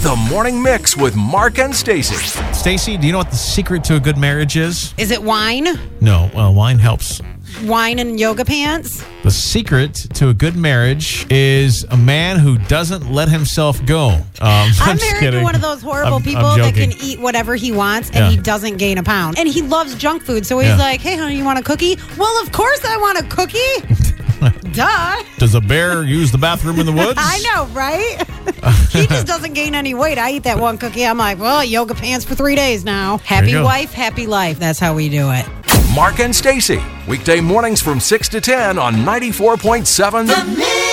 The Morning Mix with Mark and Stacy. Stacy, do you know what the secret to a good marriage is? Is it wine? No, wine helps. Wine and yoga pants? The secret to a good marriage is a man who doesn't let himself go. I'm married to one of those horrible people that can eat whatever he wants and he doesn't gain a pound. And he loves junk food, so he's like, hey, honey, you want a cookie? Well, of course I want a cookie. Duh. Does a bear use the bathroom in the woods? I know, right? He just doesn't gain any weight. I eat that one cookie. I'm like, well, yoga pants for 3 days now. Happy wife, happy life. That's how we do it. Mark and Stacy, weekday mornings from 6 to 10 on 94.7 The Mix.